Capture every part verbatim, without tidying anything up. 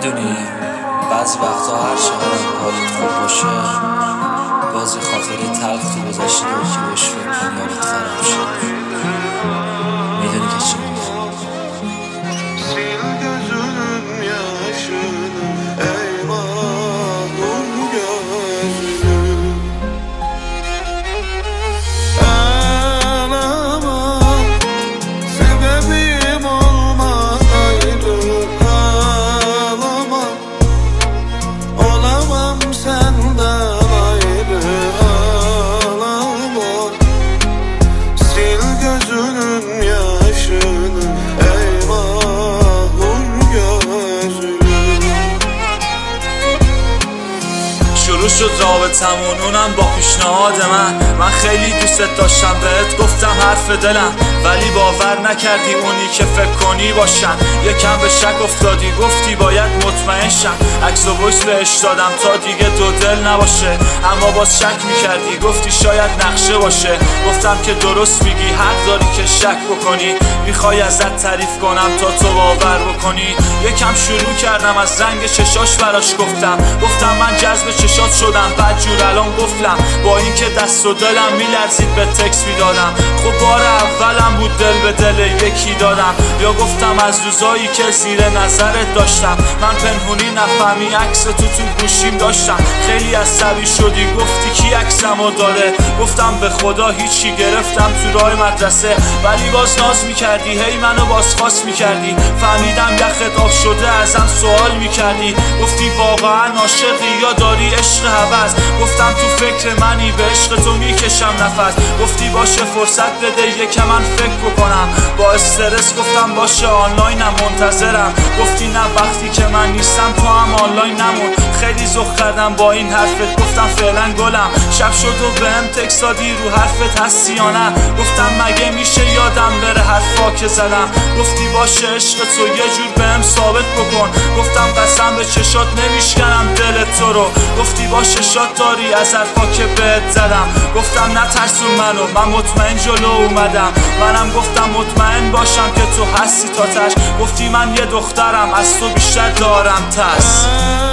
میدونی بعضی وقتا هر چقدر حالت خوب باشه باز یه خاطره تلخ تو گذشته داری که بهش فکر کنی حالت خراب شه. میدونی که چی میگم؟ شروع شد رابطمون اونم با پیشنهاد من من خیلی دوست داشتم بهت گفتم حرف دلم ولی باور نکردی اونی که فکر کنی باشن. یکم به شک افتادی گفتی باید مطمئن شم. عکس و وایس بهش دادم تا دیگه دو دل نباشه اما باز شک میکردی گفتی شاید نقشه باشه. گفتم که درست میگی حق داری که شک بکنی میخوای ازت تعریف کنم تا تو باور بکنی. یکم شروع کردم از رنگ چشاش براش گفتم گفتم من جذب چشات شدم بعد جور الان گفتم با اینکه دست و دلم میلرزید به تکس میدادم. خب بار اولم بود دل به دل یکی دادم یا گفتم از روزایی که زیر نظرت داشتم من پنهونی نفهمی عکس تو تو گوشیم داشتم. خیلی عصبی شدی گفتی کی عکسمو داره گفتم به خدا هیچی گرفتم تو راه مدرسه ولی باز ناز میکردی هی منو بازخواست میکردی. فهمیدم یخت آب شده ازم سوال میکردی گفتی واقعا عاشقی یا داری عشق هوس. گفتم تو فکر منی به عشق تو میکشم نفس. گفتی باشه فرصت بده یکم من فکر بکنم با استرس گفتم باشه آنلاینم منتظرم. گفتی نه وقتی که من نیستم تو هم آنلاین نمون. خیلی ذوق کردم با این حرفت گفتم فعلا گلم. شب شد و بهم تکست دادی رو حرفت هستی یا نه. گفتم مگه میشه یادم بره حرفا که زدم. گفتی باشه عشق تو یه جور بهم ثابت بکن. گفتم قسم به چشات نمیشکنم دل تو رو. گفتی باشه شاد داری از حرفا که بهت زدم. گفتم نترسون منو من مطمئن جلو اومدم. منم گفتم مطمئن باشم که تو هستی تا تش. گفتی من یه دخترم از تو بیشتر دارم ترس.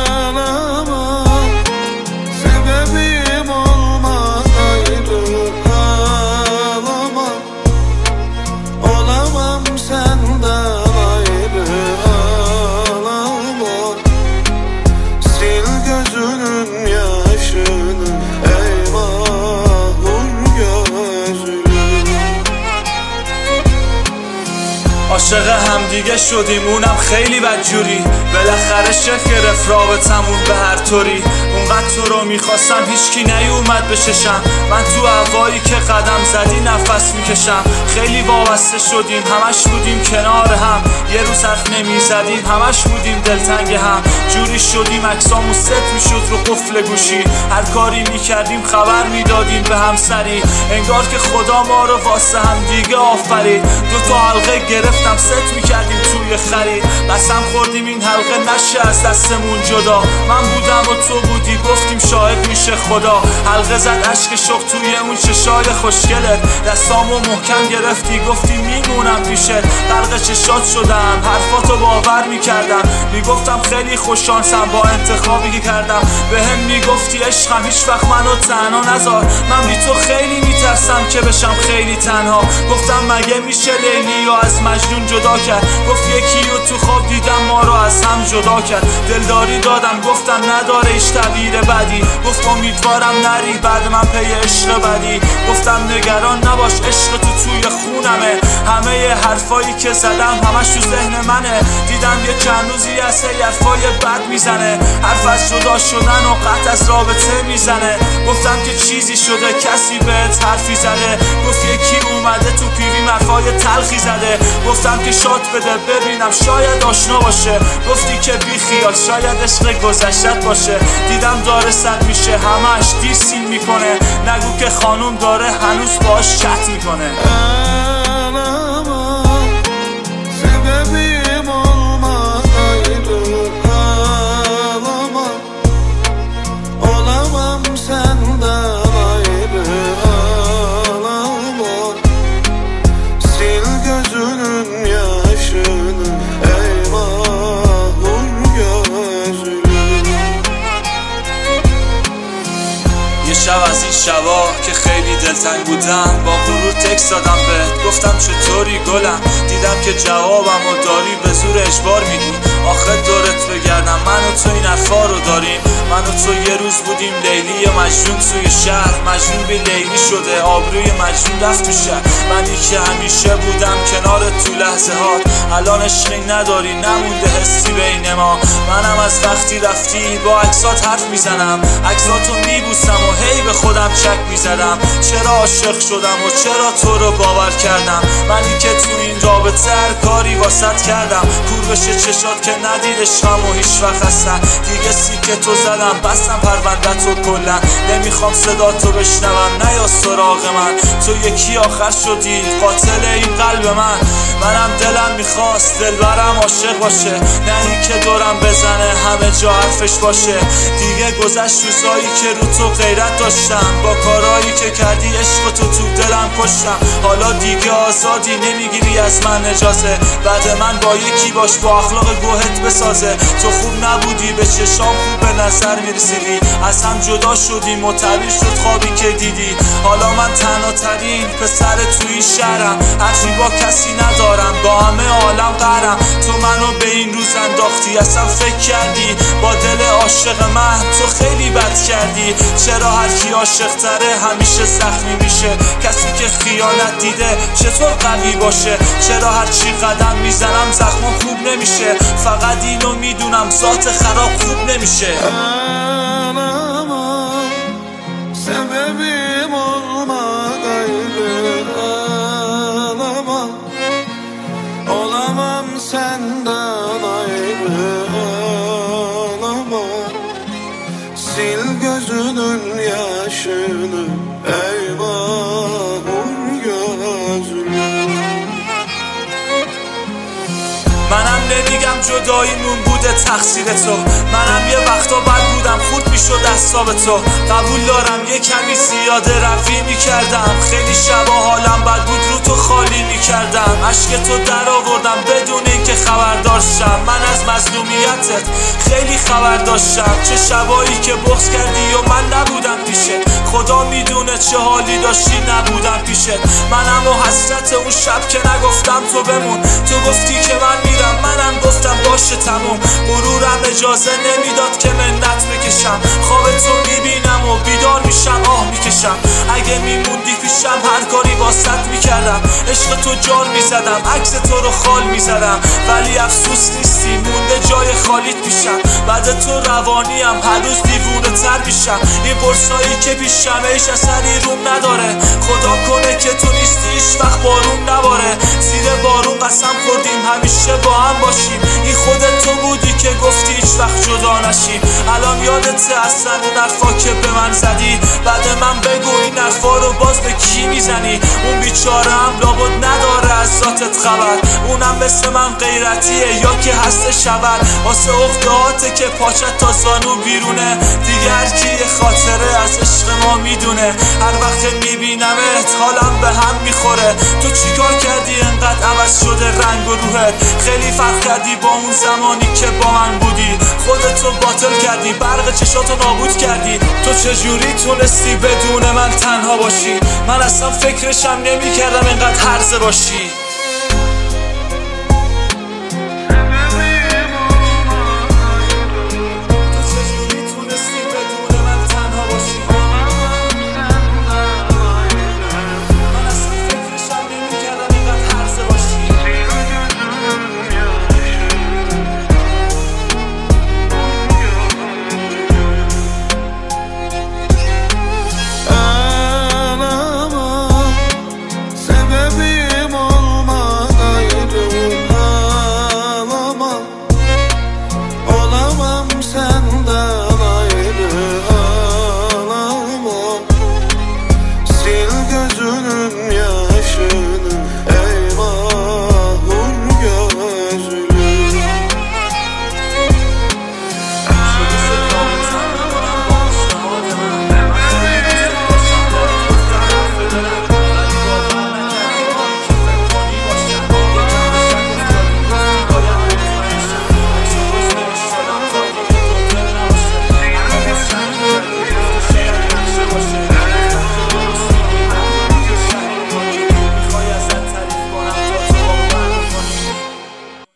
عاشق همدیگه شدیم اونم خیلی بدجوری. بالاخره شکل گرفت رابطمون به هر طوری. اونقدر تو رو میخواستم هیچکی نیومد بچشم. من تو هوایی که قدم زدی نفس میکشم. خیلی وابسته شدیم همش بودیم کنار هم. یه روز حرف نمیزدیم همش بودیم دلتنگ هم. جوری شدیم عکسامون ست میشد رو قفل گوشی. هر کاری میکردیم خبر میدادیم به همسری. انگار که خدا ما رو واسه هم دیگه آفرید. دو تا حلقه گرفتم ست میکردیم توی خرید. قسم خوردیم این حلقه نشه از دستمون جدا. من بودم و تو بودی گفتیم شاهد میشه خدا. حلقه زد عشق شوق توی اون چشای خوشگلت. دستامو محکم گرفتی گفتی میمونم پیشت. غرق چشات شدم حرفاتو باور میکردم. میگفتم خیلی خوششانسم با انتخابی که کردم. بهم میگفتی عشقم هیچ وقت منو تنها نذار. من بی تو خیلی میترسم که بشم خیلی تنها. گفتم مگه میشه لیلی رو از مجنون جدا کرد. گفت یکی رو تو خواب دیدم ما رو از هم جدا کرد. دلداری دادم گفتم نداره هیچ تغییر بدی. گفت امیدوارم نری بعد من پی عشق بدی. گفتم نگران نباش عشق تو توی خونمه. همه حرفایی که زدم همش تو ذهن منه. دیدم یه چند روزی از هی حرفای بد میزنه. حرف از جدا شدن و قطع از رابطه میزنه. گفتم که چیزی شده کسی بهت حرفی زده. گفت یکی اومده تو پیوی حرفای تلخی زده. گفتم که شات بده ببینم شاید آشنا باشه. گفتی که بی خیال شاید عشق گذشتت باشه. دیدم داره صد میشه همش دیسین میکنه. نگو که خانوم داره هنوز باش چت میکنه. Gözünün yaşını eyvah vur gör. از شبا که خیلی دلتنگ بودم با غرور تکست دادم بهت، گفتم چطوری گلم، دیدم که جوابم و داری به زور اجبار میدی. آخه دورت بگردم من و تو این حرفا رو داریم، من و تو یه روز بودیم لیلی مجنون توی شهر، مجنون به لیلی شده آبروی مجنون رفت تو شهر. منی که همیشه بودم کنار تو لحظه هات، الان عشقی نداری نمونده حسی بین ما. منم از وقتی رفتی با عکسات حرف میزنم، عکساتو میبوسم و هی به خودم چک میزدم. چرا عاشق شدم و چرا تو رو باور کردم، منی که تو این رابطه هر کاری واسط کردم. کور بشه چشات که ندیدشم و هیچ وقت هستن، دیگه سیکه تو زدم بستم پرونده تو کلن. نمیخوام صدا تو بشنوم نه یا سراغ من، تو یکی آخر شدی قاتل این قلب من. منم دلم میخواست دلبرم عاشق باشه، نه این که دورم بزنه همه جا حرفش باشه. دیگه گذشت روزایی که رو تو غیرت داشتم، با کارایی که کردی عشق تو تو دلم کشتم. حالا دیگه آزادی نمیگیری از من اجازه، بعد من با یکی باش با اخلاق گوهت بسازه. تو خوب نبودی به چشام خوب به نظر میرسیدی، از هم جدا شدیم و تعبیر شد خوابی که دیدی. حالا من تنها ترین پسر تو این شهرم، حرفی با کسی ندارم با همه عالم قهرم. تو منو به این روز انداختی اصلا فکر کردی با دل عاشق من تو خیلی بد کردی. چرا هر کی عاشق تره همیشه زخمی میشه، کسی که خیانت دیده چطور قوی باشه. چرا هر چی قدم میزنم زخمم خوب نمیشه، فقط اینو میدونم ذات خراب خوب نمیشه. sebebim olmadaydı, ağlamam, olamam senden ayrı, ağlamam. Sil gözünün yaşını ey bahur gözlü. منم نمیگم جداییمون بوده تقصیر تو، منم یه وقتا بد بودم خود میشد اعصاب تو. قبول دارم یه کمی زیاده روی میکردم، خیلی شبا حالم بد بود رو تو خالی میکردم. عشق تو در آوردم بدون اینکه خبر داشتم، من از مظلومیتت خیلی خبر داشتم. چه شبایی که بغض کردی و من نبودم پیشت، خدا میدونه چه حالی داشتی نبودم پیشت. منم و حسرت اون شب که نگفتم تو بمون، تو گفتی که من میرم منم گفتم باشه تموم. غرورم اجازه نمیداد که منت بکشم، خواب تو میبینم و بیدار میشم آه میکشم. اگه میموندی پیشم هر کاری واسط میکردم، عشق تو جار میزدم عکس تو رو خال میزدم. ولی افسوس نیستی مونده جای خالیت پیشم، بعد تو روانیم هر روز دیوونه تر میشم. این قرصایی که پیشم هیچ اثری روم نداره، خدا کنه که تو نیستی هیچ وقت بارون نباره. زیر بارون قسم خوردیم همیشه با هم باشیم، این خودت تو بودی که گفتی هیچ وقت جدا نشیم. الان یادت اصلا اون حرفا که به من زدی، بعد من بگو این حرفا رو باز به کی میزنی. اون بیچاره هم لابد نداره از ذاتت خبر، اونم مثل من غیرتیه یا که هست شبر. واسه اختهاته که پاچت تا زانو بیرونه، دیگه هر کی یه خاطره از عشق ما میدونه. هر وقت میبینمت حالم به هم میخوره، تو چیکار کردی انقدر عوض شده رنگ و روحت. خیلی فرق کردی با اون زمانی که با من بودی، خودتو باطل کردی برق چشاتو نابود کردی. تو چجوری تونستی بدون من تنها باشی، من اصلا فکرشم نمی کردم اینقدر هرزه باشی.